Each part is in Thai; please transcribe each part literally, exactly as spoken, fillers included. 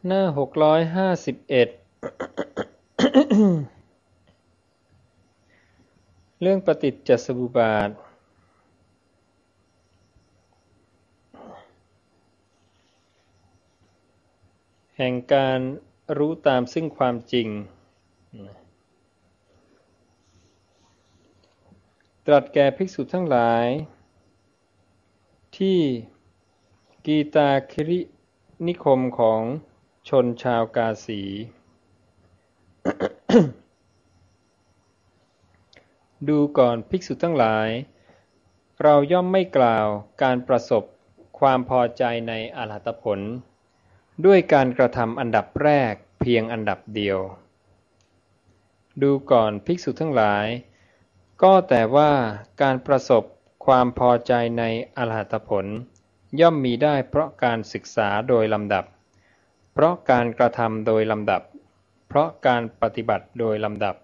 หน้าหกร้อยห้าสิบเอ็ด เรื่องปฏิจจสมุปบาทแห่งการรู้ตามซึ่งความจริงตรัสแก่ภิกษุทั้งหลายที่กีตาคิรินิคมของชนชาวกาสี ดูก่อนภิกษุทั้งหลายเราย่อมไม่กล่าวการประสบความพอใจในอรหัตผลด้วยการกระทำอันดับแรกเพียงอันดับเดียวดูก่อนภิกษุทั้งหลายก็แต่ว่าการประสบความพอใจในอรหัตผลย่อมมีได้เพราะการศึกษาโดยลำดับเพราะการกระทำโดยลำดับเพราะการปฏิบัติโดยลำดับ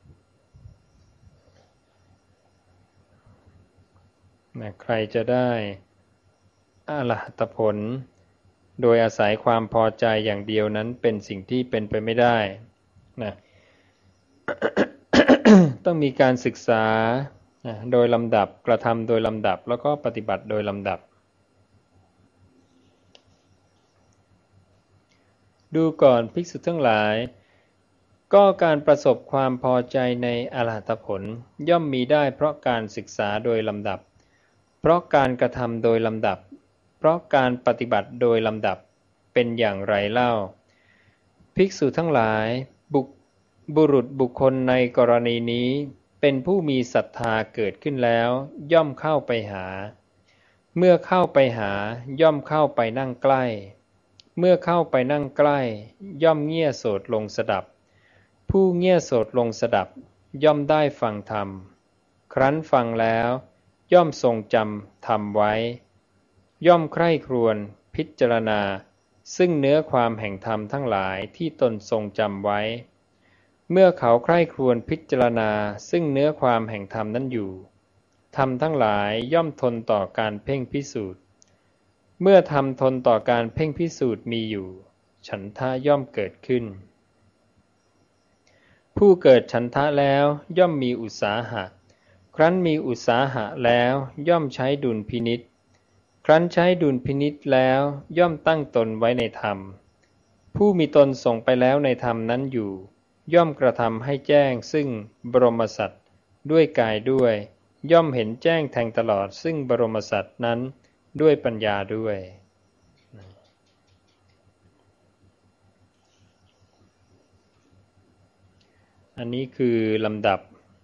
นะใครจะได้อรหัตผลโดยอาศัยความพอใจอย่างเดียวนั้นเป็นสิ่งที่เป็นไปไม่ได้นะ ต้องมีการศึกษาโดยลำดับกระทำโดยลำดับแล้วก็ปฏิบัติโดยลำดับดูก่อนภิกษุทั้งหลายก็การประสบความพอใจในอรหัตผลย่อมมีได้เพราะการศึกษาโดยลำดับเพราะการกระทำโดยลำดับเพราะการปฏิบัติโดยลำดับเป็นอย่างไรเล่าภิกษุทั้งหลายบุบุรุษบุคคลในกรณีนี้เป็นผู้มีศรัทธาเกิดขึ้นแล้วย่อมเข้าไปหาเมื่อเข้าไปหาย่อมเข้าไปนั่งใกล้เมื่อเข้าไปนั่งใกล้ย่อมเงี่ยโสดลงสดับผู้เงี่ยโสดลงสดับย่อมได้ฟังธรรมครั้นฟังแล้วย่อมทรงจำธรรมไว้ย่อมใคร่ครวญพิจารณาซึ่งเนื้อความแห่งธรรมทั้งหลายที่ตนทรงจำไว้เมื่อเขาใคร่ครวญพิจารณาซึ่งเนื้อความแห่งธรรมนั้นอยู่ธรรมทั้งหลายย่อมทนต่อการเพ่งพิสูจน์เมื่อธรรมทนต่อการเพ่งพิสูจน์มีอยู่ฉันทะย่อมเกิดขึ้นผู้เกิดฉันทะแล้วย่อมมีอุตสาหะครั้นมีอุตสาหะแล้วย่อมใช้ดุลพินิจครั้นใช้ดุลพินิจแล้วย่อมตั้งตนไว้ในธรรมผู้มีตนส่งไปแล้วในธรรมนั้นอยู่ย่อมกระทำให้แจ้งซึ่งบรมสัตว์ด้วยกายด้วยย่อมเห็นแจ้งแทงตลอดซึ่งบรมสัตว์นั้นด้วยปัญญาด้วยอันนี้คือลำดับ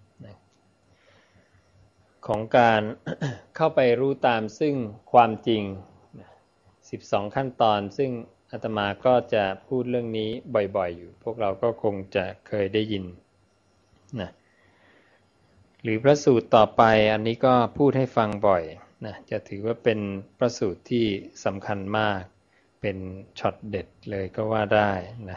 ของการเข้าไปรู้ตามซึ่งความจริงสิบสองขั้นตอนซึ่งอาตมาก็จะพูดเรื่องนี้บ่อยๆอยู่พวกเราก็คงจะเคยได้ยินนะหรือพระสูตรต่อไปอันนี้ก็พูดให้ฟังบ่อยนะจะถือว่าเป็นพระสูตรที่สำคัญมากเป็นช็อตเด็ดเลยก็ว่าได้นะ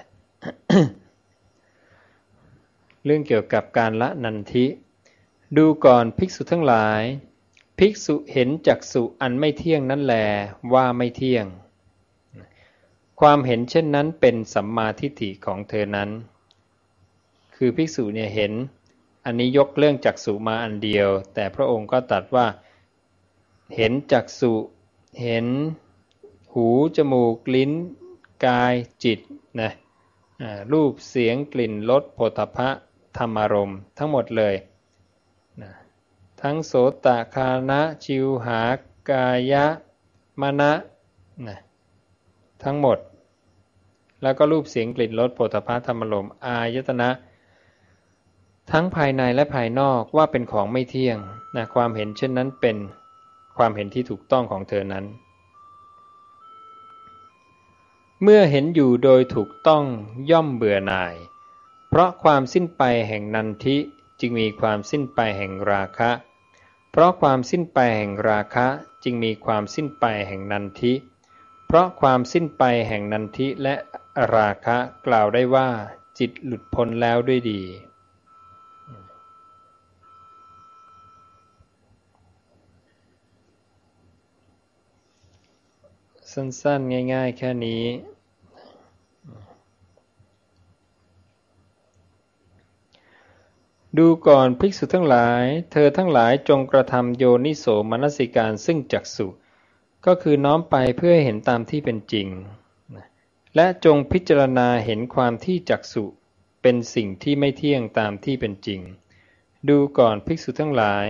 เรื่องเกี่ยวกับการละนันทิดูก่อนภิกษุทั้งหลายภิกษุเห็นจักษุอันไม่เที่ยงนั้นแลว่าไม่เที่ยงความเห็นเช่นนั้นเป็นสัมมาทิฏฐิของเธอนั้นคือภิกษุเนี่ยเห็นอันนี้ยกเรื่องจักษุมาอันเดียวแต่พระองค์ก็ตรัสว่าเห็นจักษุเห็นหูจมูกลิ้นกายจิตนะรูปเสียงกลิ่นรสโผฏฐัพพะธรรมารมณ์ทั้งหมดเลยนะทั้งโสตคานะชิวหากายะมนะนะทั้งหมดแล้วก็รูปเสียงกลิ่นรสโผฏฐัพพะธรรมารมณ์อายตนะทั้งภายในและภายนอกว่าเป็นของไม่เที่ยงนะความเห็นเช่นนั้นเป็นความเห็นที่ถูกต้องของเธอนั้นเมื่อเห็นอยู่โดยถูกต้องย่อมเบื่อหน่ายเพราะความสิ้นไปแห่งนันทิจึงมีความสิ้นไปแห่งราคะเพราะความสิ้นไปแห่งราคะจึงมีความสิ้นไปแห่งนันทิเพราะความสิ้นไปแห่งนันทิและราคะกล่าวได้ว่าจิตหลุดพ้นแล้วด้วยดีสั้นๆง่ายๆแค่นี้ดูก่อนภิกษุทั้งหลายเธอทั้งหลายจงกระทำโยนิโสมนสิการซึ่งจักษุก็คือน้อมไปเพื่อให้เห็นตามที่เป็นจริงและจงพิจารณาเห็นความที่จักษุเป็นสิ่งที่ไม่เที่ยงตามที่เป็นจริงดูก่อนภิกษุทั้งหลาย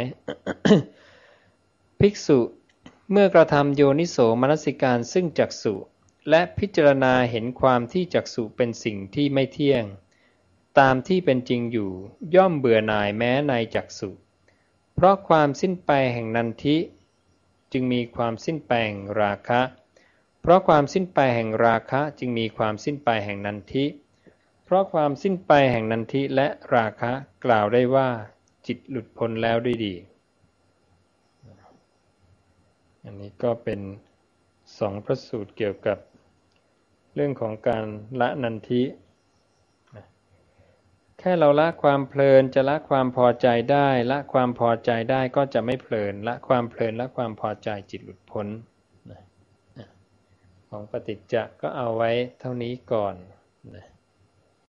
ภิกษุเมื่อกระทำโยนิโสมนสิการซึ่งจักษุและพิจารณาเห็นความที่จักษุเป็นสิ่งที่ไม่เที่ยงตามที่เป็นจริงอยู่ย่อมเบื่อหน่ายแม้ในจักษุเพราะความสิ้นไปแห่งนันทิจึงมีความสิ้นไปแห่งราคะเพราะความสิ้นไปแห่งราคะจึงมีความสิ้นไปแห่งนันทิเพราะความสิ้นไปแห่งนันทิและราคะกล่าวได้ว่าจิตหลุดพ้นแล้วด้วยดีอันนี้ก็เป็นสองพระสูตรเกี่ยวกับเรื่องของการละนันทิแค่เราละความเพลินจะละความพอใจได้ละความพอใจได้ก็จะไม่เพลินละความเพลินละความพอใจจิตหลุดพ้นของปฏิจจ์ก็เอาไว้เท่านี้ก่อนนะ